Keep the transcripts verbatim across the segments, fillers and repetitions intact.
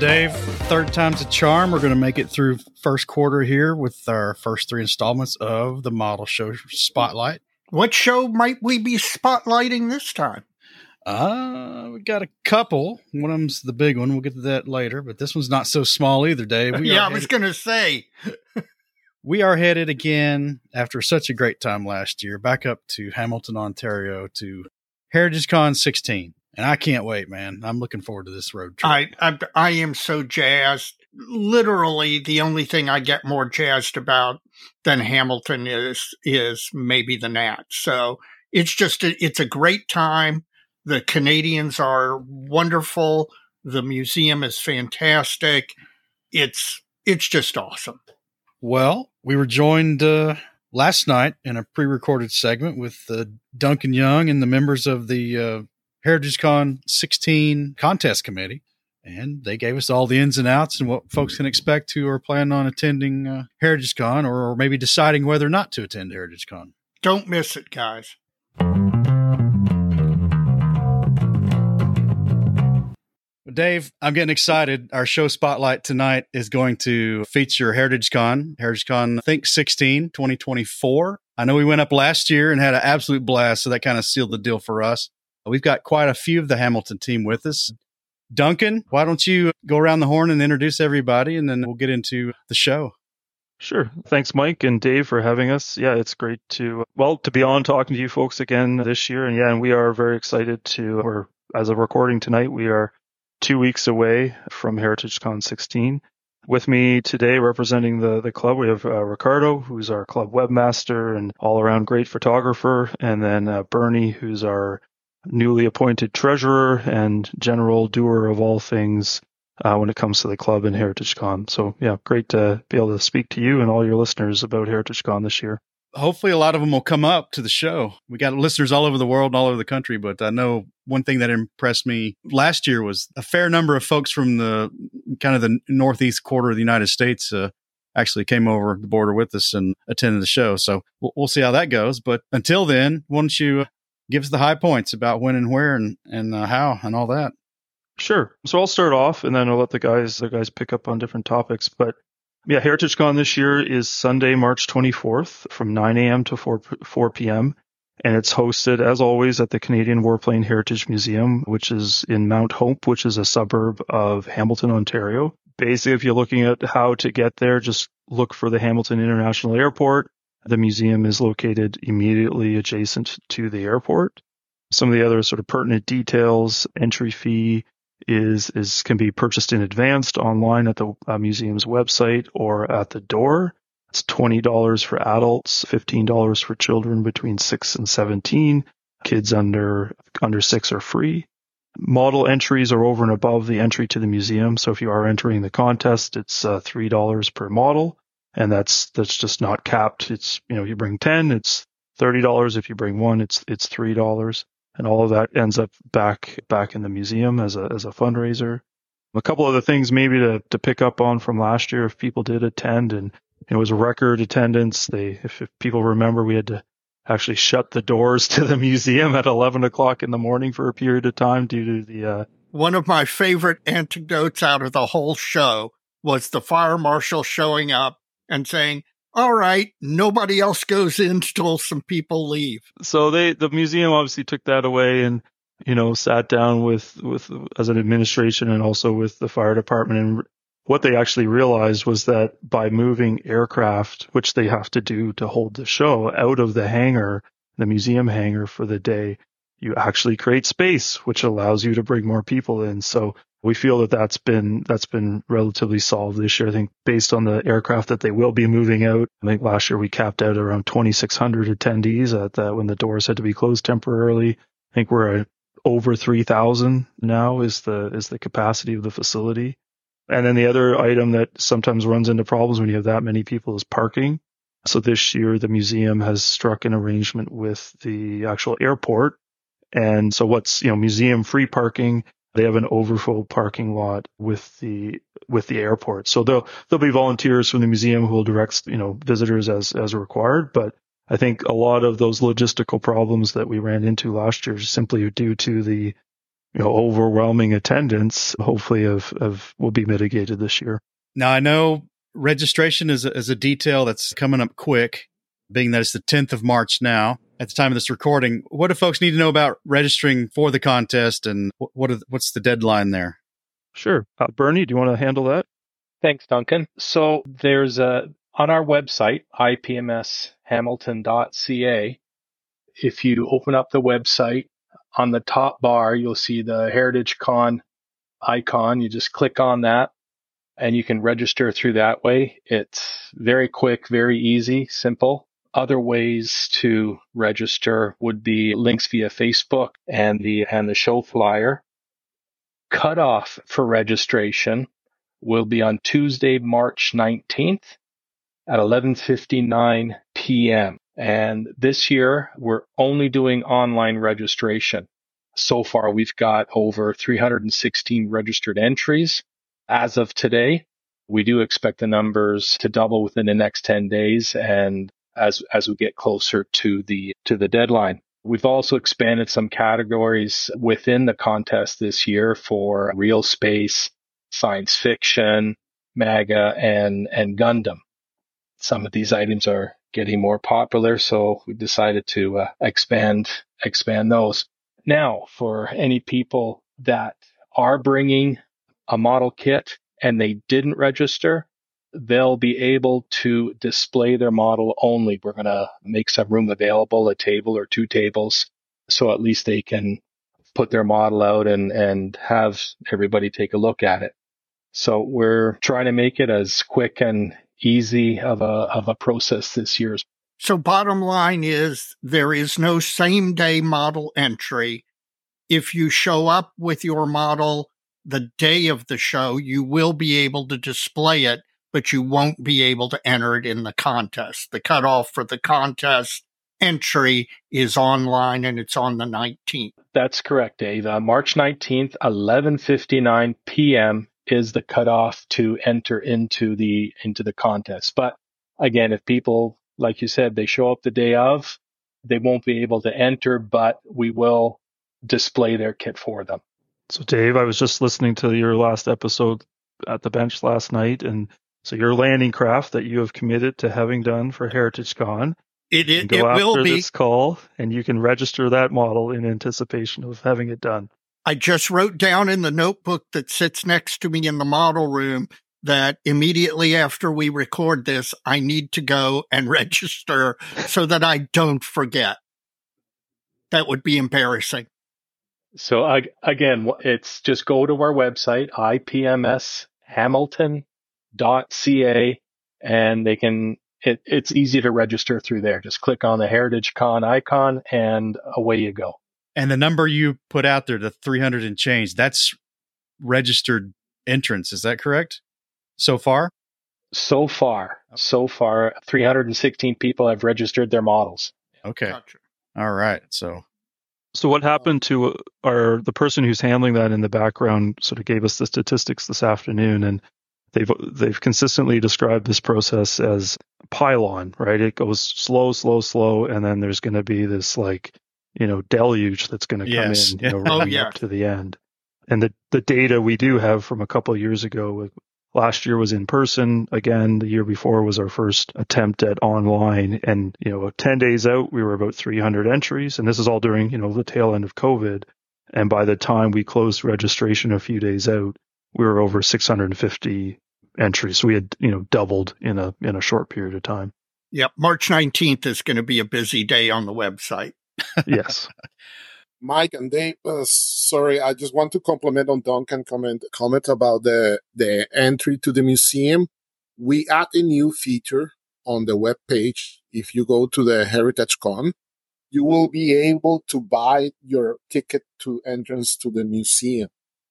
Dave, third time's a charm. We're going to make it through first quarter here with our first three installments of the Model Show Spotlight. What show might we be spotlighting this time? Uh, we got a couple. One of them's the big one. We'll get to that later, but this one's not so small either, Dave. We yeah, I was going to say. We are headed again, after such a great time last year, back up to Hamilton, Ontario, to Heritage Con sixteen. And I can't wait, man. I'm looking forward to this road trip. I, I I am so jazzed. Literally, the only thing I get more jazzed about than Hamilton is is maybe the Nats. So it's just a, it's a great time. The Canadians are wonderful. The museum is fantastic. It's it's just awesome. Well, we were joined uh, last night in a pre-recorded segment with uh, Duncan Young and the members of the uh, Heritage Con sixteen contest committee, and they gave us all the ins and outs and what folks can expect who are planning on attending uh, Heritage Con or, or maybe deciding whether or not to attend Heritage Con. Don't miss it, guys. Dave, I'm getting excited. Our show spotlight tonight is going to feature Heritage Con, Heritage Con Think sixteen twenty twenty-four. I know we went up last year and had an absolute blast, so that kind of sealed the deal for us. We've got quite a few of the Hamilton team with us. Duncan, why don't you go around the horn and introduce everybody, and then we'll get into the show. Sure. Thanks, Mike and Dave, for having us. Yeah, it's great to, well, to be on talking to you folks again this year. And yeah, and we are very excited to, or as of recording tonight, we are two weeks away from Heritage Con sixteen. With me today representing the, the club, we have uh, Ricardo, who's our club webmaster and all-around great photographer, and then uh, Bernie, who's our newly appointed treasurer and general doer of all things uh, when it comes to the club and Heritage Con. So yeah, great to be able to speak to you and all your listeners about Heritage Con this year. Hopefully a lot of them will come up to the show. We got listeners all over the world and all over the country, but I know one thing that impressed me last year was a fair number of folks from the kind of the northeast quarter of the United States uh, actually came over the border with us and attended the show. So we'll, we'll see how that goes. But until then, why don't you give us the high points about when and where and, and uh, how and all that. Sure. So I'll start off and then I'll let the guys the guys pick up on different topics. But yeah, Heritage Con this year is Sunday, March twenty-fourth from nine a.m. to four p.m. And it's hosted, as always, at the Canadian Warplane Heritage Museum, which is in Mount Hope, which is a suburb of Hamilton, Ontario. Basically, if you're looking at how to get there, just look for the Hamilton International Airport. The museum is located immediately adjacent to the airport. Some of the other sort of pertinent details, entry fee is is can be purchased in advance online at the uh, museum's website or at the door. It's twenty dollars for adults, fifteen dollars for children between six and seventeen. Kids under under six are free. Model entries are over and above the entry to the museum. So if you are entering the contest, it's uh, three dollars per model. And that's that's just not capped. It's, you know, you bring ten, it's thirty dollars. If you bring one, it's it's three dollars. And all of that ends up back back in the museum as a as a fundraiser. A couple other things maybe to, to pick up on from last year if people did attend, and it was a record attendance. They if, if people remember, we had to actually shut the doors to the museum at eleven o'clock in the morning for a period of time due to the uh one of my favorite anecdotes out of the whole show was the fire marshal showing up and saying, all right, nobody else goes in till some people leave. So they, the museum obviously took that away and, you know, sat down with, with, as an administration and also with the fire department. And what they actually realized was that by moving aircraft, which they have to do to hold the show, out of the hangar, the museum hangar for the day, you actually create space, which allows you to bring more people in. So we feel that that's been that's been relatively solved this year. I think based on the aircraft that they will be moving out, I think last year we capped out around twenty-six hundred attendees at that when the doors had to be closed temporarily. I think we're at over three thousand now is the is the capacity of the facility. And then the other item that sometimes runs into problems when you have that many people is parking. So this year the museum has struck an arrangement with the actual airport. And so what's, you know, museum free parking, they have an overflow parking lot with the with the airport. So there'll there'll be volunteers from the museum who will direct, you know, visitors as as required. But I think a lot of those logistical problems that we ran into last year is simply due to the you know, overwhelming attendance, hopefully have, have will be mitigated this year. Now, I know registration is a, is a detail that's coming up quick, being that it's the tenth of March now at the time of this recording. What do folks need to know about registering for the contest, and what are, what's the deadline there? Sure. Uh, Bernie, do you want to handle that? Thanks, Duncan. So there's a, on our website, I P M S hamilton dot C A, if you open up the website, on the top bar, you'll see the Heritage Con icon. You just click on that and you can register through that way. It's very quick, very easy, simple. Other ways to register would be links via Facebook and the and the show flyer. Cutoff for registration will be on Tuesday, March nineteenth at eleven fifty-nine p.m. And this year, we're only doing online registration. So far, we've got over three hundred sixteen registered entries. As of today, we do expect the numbers to double within the next ten days, and as as we get closer to the to the deadline. We've also expanded some categories within the contest this year for real space, science fiction, MAGA, and and Gundam. Some of these items are getting more popular, so we decided to uh, expand expand those. Now, for any people that are bringing a model kit and they didn't register, they'll be able to display their model only. We're going to make some room available, a table or two tables, so at least they can put their model out and, and have everybody take a look at it. So we're trying to make it as quick and easy of a of a process this year. So bottom line is there is no same day model entry. If you show up with your model the day of the show, you will be able to display it, but you won't be able to enter it in the contest. The cutoff for the contest entry is online, and it's on the nineteenth. That's correct, Dave. Uh, March nineteenth, eleven fifty-nine p.m. is the cutoff to enter into the into the contest. But again, if people, like you said, they show up the day of, they won't be able to enter, but we will display their kit for them. So, Dave, I was just listening to your last episode at the bench last night, and so your landing craft that you have committed to having done for Heritage Con, It, it, go it after will be. this call, and you can register that model in anticipation of having it done. I just wrote down in the notebook that sits next to me in the model room that immediately after we record this, I need to go and register so that I don't forget. That would be embarrassing. So I, again, it's just go to our website, I P M S hamilton dot C A, and they can, it, it's easy to register through there. Just click on the Heritage Con icon and away you go. And the number you put out there, the three hundred and change, that's registered entrants. Is that correct? So far? So far, so far, three hundred sixteen people have registered their models. Okay. Gotcha. All right. So, So what happened to our the person who's handling that in the background sort of gave us the statistics this afternoon, and they've they've consistently described this process as pylon, right? It goes slow, slow, slow, and then there's going to be this like, you know, deluge that's going to come Yes. in, you know, Oh, running yeah. up to the end. And the the data we do have from a couple of years ago, last year was in person. Again, the year before was our first attempt at online. And, you know, ten days out, we were about three hundred entries. And this is all during, you know, the tail end of COVID. And by the time we closed registration a few days out, we were over six hundred fifty entries. So we had, you know, doubled in a in a short period of time. Yep. March nineteenth is going to be a busy day on the website. Yes. Mike and Dave, uh, sorry, I just want to compliment on Duncan comment comment about the the entry to the museum. We add a new feature on the web page. If you go to the Heritage Con, you will be able to buy your ticket to entrance to the museum.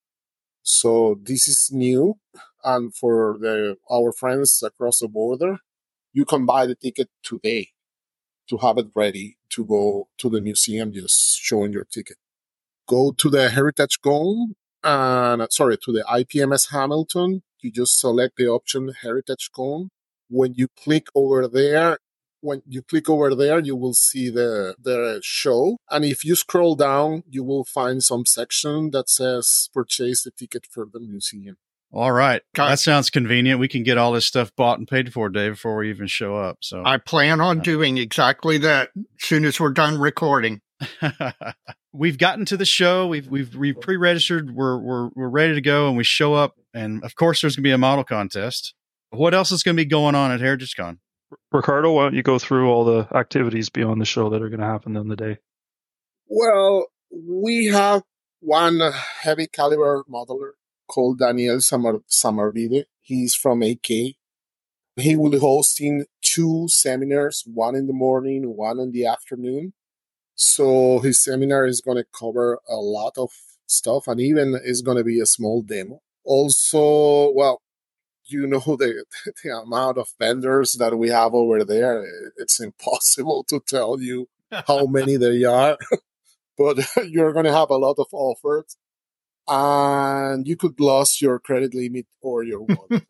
So this is new, and for the our friends across the border, you can buy the ticket today to have it ready to go to the museum, just showing your ticket. Go to the Heritage Con, and sorry, to the I P M S Hamilton. You just select the option Heritage Con. When you click over there, when you click over there, you will see the, the show. And if you scroll down, you will find some section that says purchase the ticket for the museum. All right. Got- That sounds convenient. We can get all this stuff bought and paid for, Dave, before we even show up. So I plan on doing exactly that as soon as we're done recording. we've gotten to the show. We've we've we pre-registered. We're we're we're ready to go, and we show up. And of course, there's going to be a model contest. What else is going to be going on at HeritageCon? Ricardo, why don't you go through all the activities beyond the show that are going to happen on the day? Well, we have one heavy caliber modeler called Daniel Samar- Samarvide. He's from A K. He will be hosting two seminars, one in the morning, one in the afternoon. So his seminar is going to cover a lot of stuff, and even is going to be a small demo. Also, well, you know the, the amount of vendors that we have over there. It's impossible to tell you how many there are, but you're going to have a lot of offers, and you could lose your credit limit or your wallet.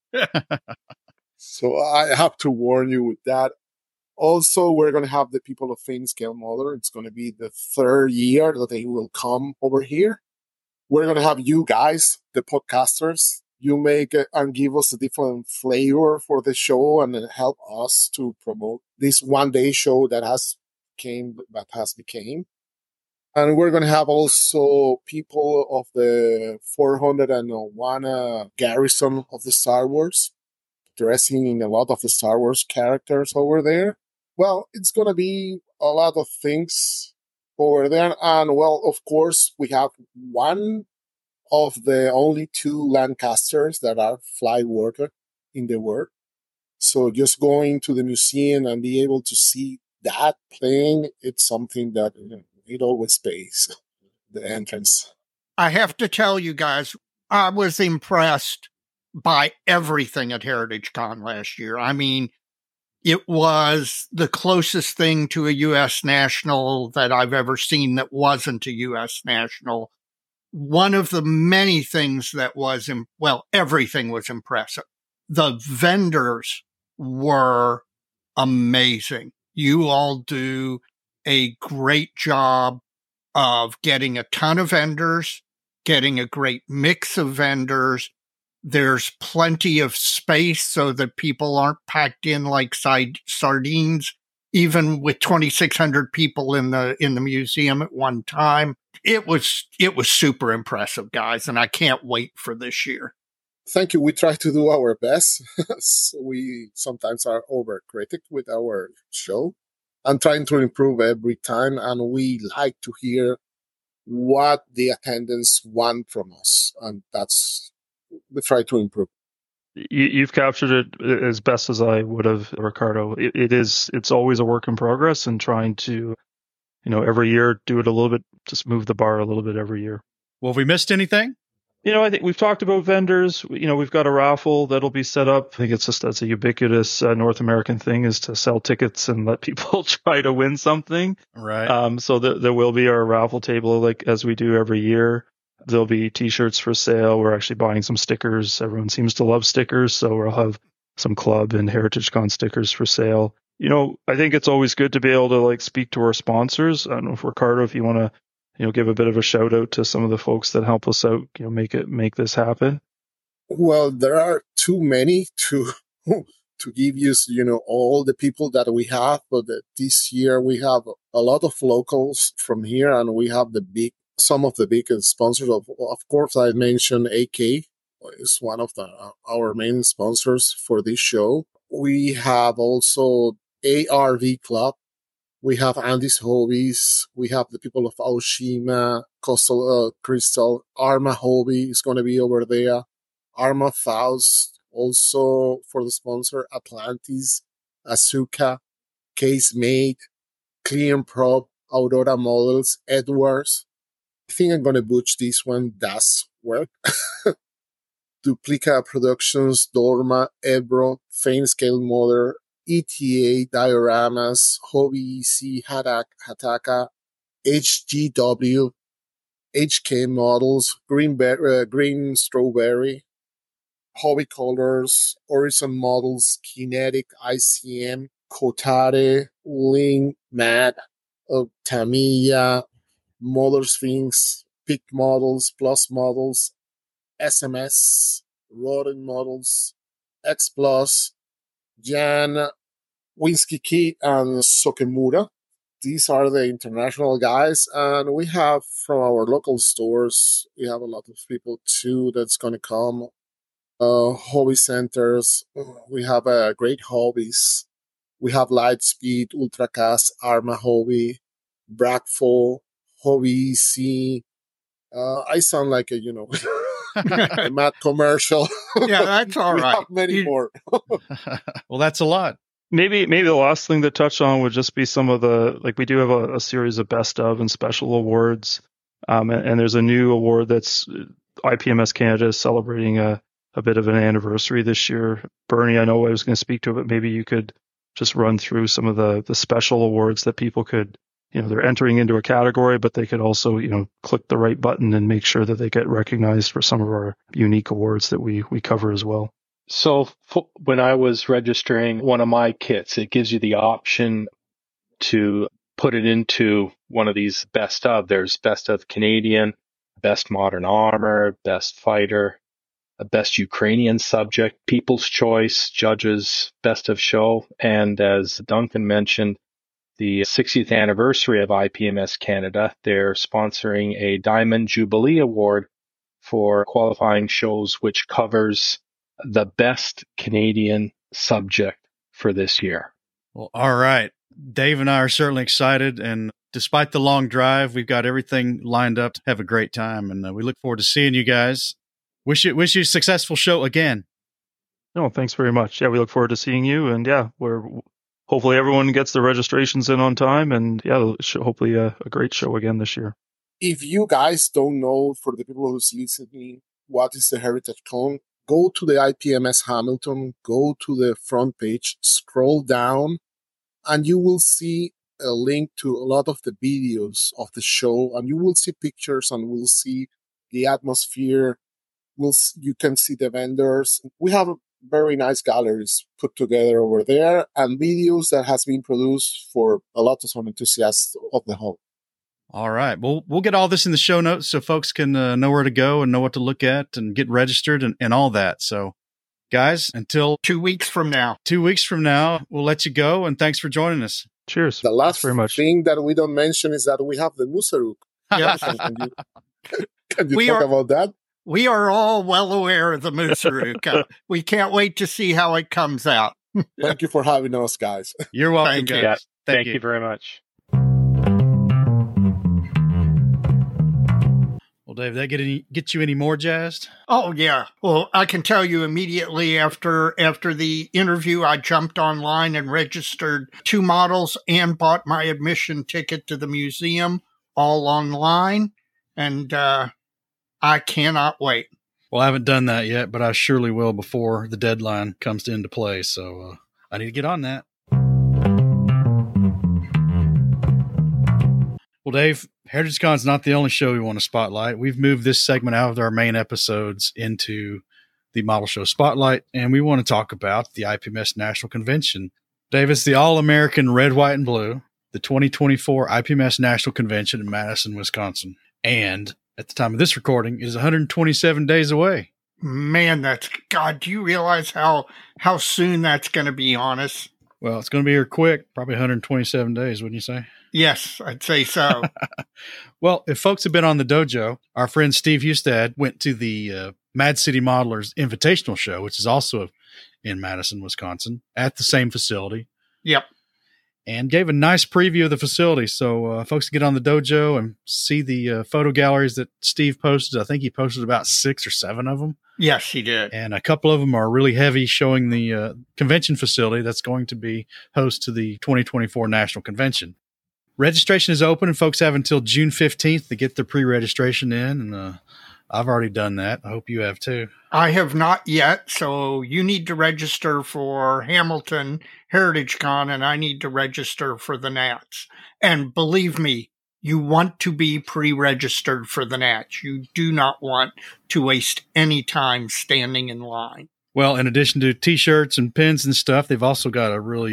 So I have to warn you with that. Also, we're going to have the people of Fame Scale Modeler. It's going to be the third year that they will come over here. We're going to have you guys, the podcasters. You make it and give us a different flavor for the show and help us to promote this one-day show that has came that has became. And we're going to have also people of the four hundred one uh, garrison of the Star Wars, dressing in a lot of the Star Wars characters over there. Well, it's going to be a lot of things over there. And, well, of course, we have one of the only two Lancasters that are flight worker in the world. So just going to the museum and be able to see that plane, it's something that, you know, it always pays the entrance. I have to tell you guys, I was impressed by everything at HeritageCon last year. I mean, it was the closest thing to a U S national that I've ever seen that wasn't a U S national. One of the many things that was, well, everything was impressive. The vendors were amazing. You all do a great job of getting a ton of vendors, getting a great mix of vendors. There's plenty of space so that people aren't packed in like side sardines, even with twenty-six hundred people in the in the museum at one time. It was it was super impressive, guys, and I can't wait for this year. Thank you. We try to do our best. So we sometimes are overcritic with our show and trying to improve every time. And we like to hear what the attendants want from us. And that's, we try to improve. You, you've captured it as best as I would have, Ricardo. It, it is, it's always a work in progress and trying to, you know, every year do it a little bit, just move the bar a little bit every year. Well, have we missed anything? You know, I think we've talked about vendors. You know, we've got a raffle that'll be set up. I think it's just that's a ubiquitous uh, North American thing is to sell tickets and let people try to win something. Right. Um, so th- there will be our raffle table, like as we do every year. There'll be T-shirts for sale. We're actually buying some stickers. Everyone seems to love stickers, so we'll have some club and HeritageCon stickers for sale. You know, I think it's always good to be able to like speak to our sponsors. I don't know if Ricardo, if you want to, you know, give a bit of a shout out to some of the folks that help us out, you know, make it, make this happen. Well, there are too many to, to give you, you know, all the people that we have, but this year we have a lot of locals from here and we have the big, some of the big sponsors of, of course, I mentioned A K is one of the, our main sponsors for this show. We have also A R V Club. We have Andy's Hobbies. We have the people of Aoshima, Coastal uh, Crystal. Arma Hobby is going to be over there. Arma Faust, also for the sponsor, Atlantis, Asuka, Case Made, Clean Prop, Aurora Models, Edwards. I think I'm going to butch this one. Does work. Duplica Productions, Dorma, Ebro, Fame Scale Model, E T A, Dioramas, Hobby E C, Hatak, Hataka, H G W, H K Models, Green, Ber- uh, Green Strawberry, Hobby Colors, Horizon Models, Kinetic, I C M, Kotare, Ling, Matt, uh, Tamiya, Model Sphinx, Peak Models, Plus Models, S M S, Rodent Models, X Plus, Jan, Winsky Kid, and Sokemura. These are the international guys, and we have from our local stores, we have a lot of people too that's going to come. Uh, hobby centers, we have uh, great hobbies. We have Lightspeed, Ultracast, Arma Hobby, Bragfo, Hobby E C. Uh, I sound like a, you know, a mad commercial. Yeah, that's all we right. have many You- more. Well, that's a lot. Maybe maybe the last thing to touch on would just be some of the, like, we do have a, a series of best of and special awards, um, and, and there's a new award that's I P M S Canada is celebrating a, a bit of an anniversary this year. Bernie, I know I was going to speak to it, but maybe you could just run through some of the, the special awards that people could, you know, they're entering into a category, but they could also, you know, click the right button and make sure that they get recognized for some of our unique awards that we, we cover as well. So f- when I was registering one of my kits, it gives you the option to put it into one of these best of. There's best of Canadian, best modern armor, best fighter, a best Ukrainian subject, people's choice, judges, best of show. And as Duncan mentioned, the sixtieth anniversary of I P M S Canada, they're sponsoring a Diamond Jubilee Award for qualifying shows, which covers the best Canadian subject for this year. Well, all right. Dave and I are certainly excited. And despite the long drive, we've got everything lined up to have a great time. And uh, we look forward to seeing you guys. Wish you, wish you a successful show again. No, thanks very much. Yeah, we look forward to seeing you. And yeah, we're hopefully everyone gets their registrations in on time. And yeah, hopefully a, a great show again this year. If you guys don't know, for the people who's listening, what is the Heritage Con, go to the I P M S Hamilton, go to the front page, scroll down, and you will see a link to a lot of the videos of the show, and you will see pictures, and we'll see the atmosphere. We'll, you can see the vendors. We have very nice galleries put together over there, and videos that has been produced for a lot of some enthusiasts of the hobby. All right. Well, we'll get all this in the show notes so folks can uh, know where to go and know what to look at and get registered and, and all that. So, guys, until Two weeks from now. two weeks from now, we'll let you go. And thanks for joining us. Cheers. The last Thanks very much. thing that we don't mention is that we have the Musaruk. Yes. Can you, can you We talk are- about that? We are all well aware of the Musaruk. Uh, we can't wait to see how it comes out. Thank you for having us, guys. You're welcome, Thank you. guys. Yeah, Thank, Thank you. you very much. Well, Dave, that get any get you any more jazzed? Oh yeah. Well, I can tell you immediately after after the interview, I jumped online and registered two models and bought my admission ticket to the museum all online, and uh, I cannot wait. Well, I haven't done that yet, but I surely will before the deadline comes into play. So uh, I need to get on that. Well, Dave, HeritageCon is not the only show we want to spotlight. We've moved this segment out of our main episodes into the Model Show Spotlight, and we want to talk about the I P M S National Convention. Dave, it's the All-American Red, White, and Blue, the twenty twenty-four I P M S National Convention in Madison, Wisconsin. And at the time of this recording, it is one hundred twenty-seven days away. Man, that's God. Do you realize how how soon that's going to be on us? Well, it's going to be here quick, probably one hundred twenty-seven days, wouldn't you say? Yes, I'd say so. Well, if folks have been on the dojo, our friend Steve Hustad went to the uh, Mad City Modelers Invitational Show, which is also in Madison, Wisconsin, at the same facility. Yep. And gave a nice preview of the facility. So uh, folks can get on the dojo and see the uh, photo galleries that Steve posted. I think he posted about six or seven of them. Yes, he did. And a couple of them are really heavy, showing the uh, convention facility that's going to be host to the twenty twenty-four National Convention. Registration is open, and folks have until June fifteenth to get their pre-registration in. And uh, I've already done that. I hope you have too. I have not yet, so you need to register for Hamilton Heritage Con, and I need to register for the Nats. And believe me, you want to be pre-registered for the Nats. You do not want to waste any time standing in line. Well, in addition to T-shirts and pins and stuff, they've also got a really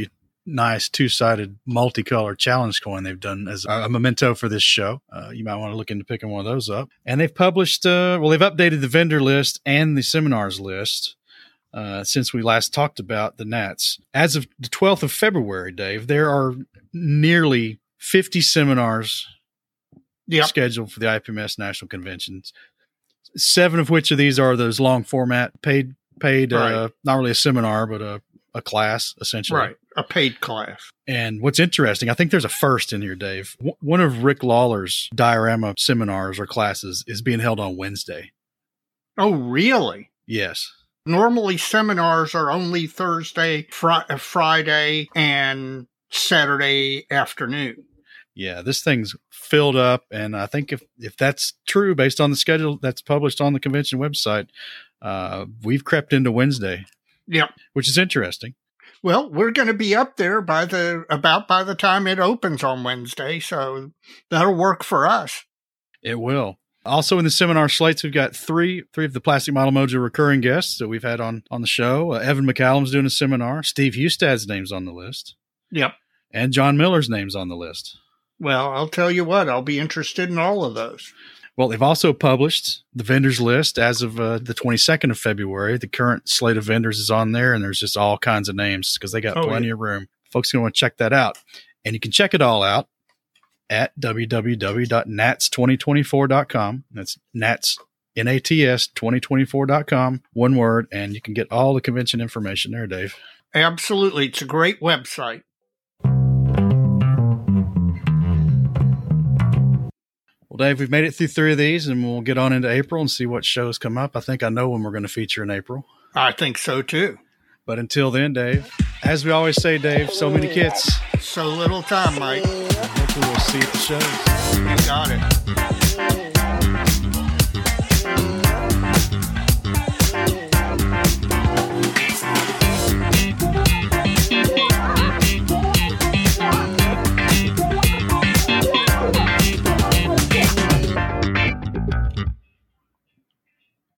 nice two-sided multicolor challenge coin they've done as a, a memento for this show. Uh, you might want to look into picking one of those up. And they've published, uh, well, they've updated the vendor list and the seminars list uh, since we last talked about the Nats. As of the twelfth of February, Dave, there are nearly fifty seminars yep. scheduled for the I P M S National Conventions. Seven of which of these are those long format paid, paid, right. uh, not really a seminar, but a, a class essentially. Right. A paid class. And what's interesting, I think there's a first in here, Dave. W- one of Rick Lawler's diorama seminars or classes is being held on Wednesday. Oh, really? Yes. Normally seminars are only Thursday, fr- Friday, and Saturday afternoon. Yeah, this thing's filled up, and I think if, if that's true, based on the schedule that's published on the convention website, uh, we've crept into Wednesday. Yep. Which is interesting. Well, we're going to be up there by the about by the time it opens on Wednesday, so that'll work for us. It will. Also in the seminar slates, we've got three three of the Plastic Model Mojo recurring guests that we've had on, on the show. Uh, Evan McCallum's doing a seminar. Steve Hustad's name's on the list. Yep. And John Miller's name's on the list. Well, I'll tell you what, I'll be interested in all of those. Well, they've also published the vendors list as of uh, the twenty-second of February. The current slate of vendors is on there, and there's just all kinds of names because they got oh, plenty yeah. of room. Folks are going to want to check that out. And you can check it all out at w w w dot nats twenty twenty-four dot com. That's Nats, N A T S, twenty twenty-four dot com, one word, and you can get all the convention information there, Dave. Absolutely. It's a great website. Well, Dave, we've made it through three of these, and we'll get on into April and see what shows come up. I think I know when we're going to feature in April. I think so, too. But until then, Dave, as we always say, Dave, so many kits. So little time, Mike. Hopefully we'll see you at the shows. You got it.